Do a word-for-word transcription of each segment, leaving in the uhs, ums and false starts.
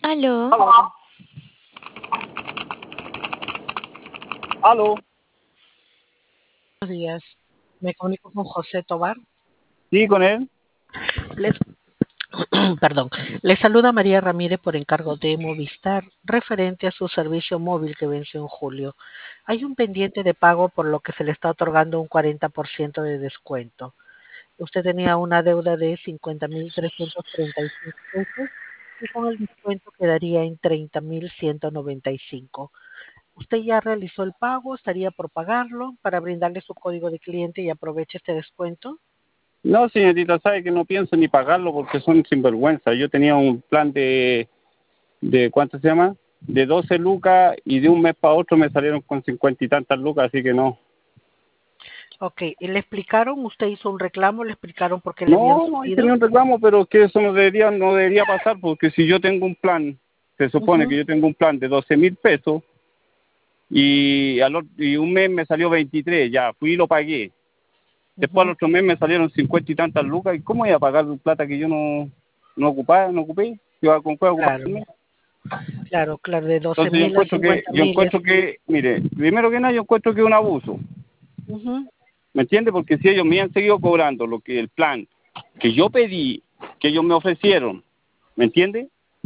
Aló, Aló, aló. Buenos días. Me comunico con José Tobar. Sí, con él. Les, perdón, les saluda María Ramírez por encargo de Movistar referente a su servicio móvil que venció en julio. Hay un pendiente de pago por lo que se le está otorgando un cuarenta por ciento de descuento. Usted tenía una deuda de cincuenta mil trescientos treinta y cinco pesos y con el descuento quedaría en treinta mil ciento noventa y cinco. ¿Usted ya realizó el pago? ¿Estaría por pagarlo para brindarle su código de cliente y aproveche este descuento? No, señorita, sabe que no pienso ni pagarlo porque son sinvergüenza. Yo tenía un plan de, de ¿cuánto se llama? De doce lucas y de un mes para otro me salieron con cincuenta y tantas lucas, así que no. Ok, ¿y le explicaron? ¿Usted hizo un reclamo? ¿Le explicaron por qué le habían No, no hice ni subido? un reclamo, pero que eso no debería, no debería pasar porque si yo tengo un plan, se supone que Ujú, yo tengo un plan de doce mil pesos y, al, ot- y un mes me salió veintitrés, ya fui y lo pagué. Después al ujú. otro mes me salieron cincuenta y tantas lucas. ¿Y cómo iba a pagar plata que yo no, no ocupaba, no ocupé? Yo con qué voy a ocupar el Claro, mes. claro, claro, de doce Entonces yo mil a encuentro que, cincuenta yo mil es. encuentro que, mire, primero que nada yo encuentro que es un abuso. Ujú, ¿Me entiende? Porque si ellos me han seguido cobrando lo que el plan que yo pedí, que ellos me ofrecieron, ¿me entiende?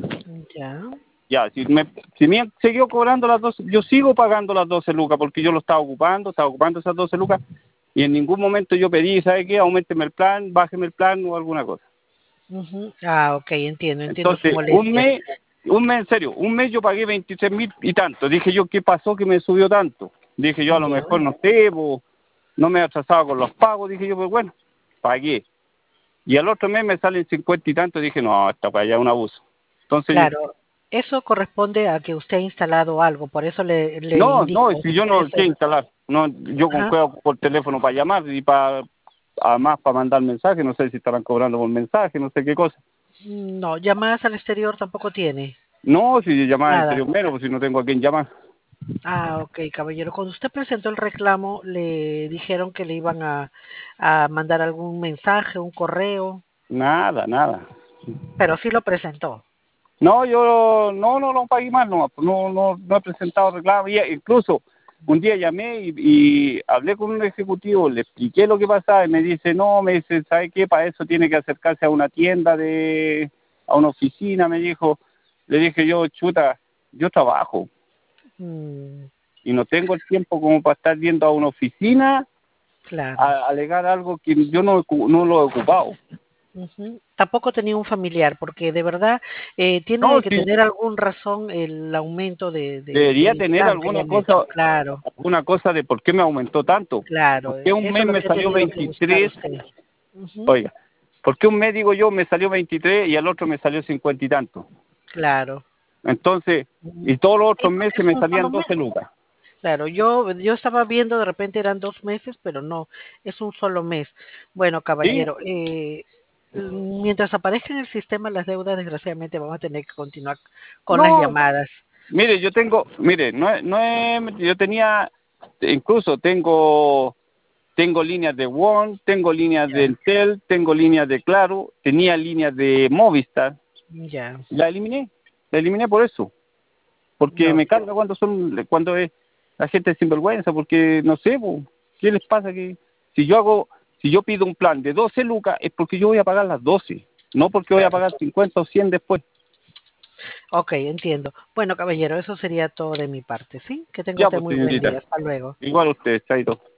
ya. Ya, si me, si me han seguido cobrando las doce, yo sigo pagando las doce lucas porque yo lo estaba ocupando, estaba ocupando esas doce lucas y en ningún momento yo pedí, ¿sabe qué? Aumenteme el plan, bájeme el plan o alguna cosa. Ujú. Ah, ok, entiendo, entiendo su Entonces, un molestia. mes, un mes, en serio, un mes yo pagué veintitrés mil y tanto. Dije yo, ¿qué pasó que me subió tanto? Dije yo, a lo Ya. mejor no sé, po, no me he atrasado con los pagos. Dije yo, pues bueno, pagué. Y al otro mes me salen cincuenta y tanto. Dije, no, hasta para allá es un abuso. Entonces yo, Claro, eso corresponde a que usted ha instalado algo, por eso le, le no, no, indico. si yo no quiero Ese, instalar, no, yo con ajá. juego por teléfono para llamar y para, además para mandar mensajes, no sé si estarán cobrando por mensaje, no sé qué cosa. No, llamadas al exterior tampoco tiene. No, si yo llamaba al Nada. interior mero, pues si no tengo a quién llamar. Ah, ok, caballero. Cuando usted presentó el reclamo, le dijeron que le iban a, a mandar algún mensaje, un correo, Nada, nada. pero sí lo presentó. No, yo no, no, no pagué más, no, no, no, no he presentado reclamo. Y incluso un día llamé y, y hablé con un ejecutivo, le expliqué lo que pasaba y me dice, no, me dice, ¿sabe qué? Para eso tiene que acercarse a una tienda, de, a una oficina, me dijo. Le dije yo, chuta, yo trabajo Mm, y no tengo el tiempo como para estar viendo a una oficina claro. a alegar algo que yo no, no lo he ocupado. Ujú. Tampoco tenía un familiar, porque de verdad eh, tiene No, que sí, tener algún razón el aumento de, de- debería del tener plan que le alguna han hecho. cosa, Claro, alguna cosa de por qué me aumentó tanto. ¿Por claro. qué un Eso es mes lo me que ha salió tenido que buscar veintitrés? usted. Ujú. Oiga, ¿por qué un mes digo yo me salió veintitrés y al otro me salió cincuenta y tanto? Claro. Entonces, Ujú. y todos los Sí, otros porque meses es me un solo salían mes. doce lucas. Claro, yo, yo estaba viendo de repente eran dos meses, pero no, es un solo mes. Bueno, ¿Sí? caballero, eh, mientras aparezca en el sistema las deudas, desgraciadamente vamos a tener que continuar con las No, llamadas. mire, yo tengo, mire, no, es- no es, yo tenía, incluso tengo, tengo líneas de WON, tengo líneas de Ya, Entel, tengo líneas de Claro, tenía líneas de Movistar, ya, la eliminé, la eliminé por eso. Porque me ok. carga cuando son cuando es la gente es sinvergüenza, porque no sé, po, ¿qué les pasa? Que si yo hago, si yo pido un plan de doce lucas es porque yo voy a pagar las doce, no porque voy a Claro. pagar cincuenta o cien después. Ok, entiendo. Bueno, caballero, eso sería todo de mi parte, ¿sí? Que tenga Ya, usted pues muy buen día. señorita, Hasta luego. igual usted, chaito.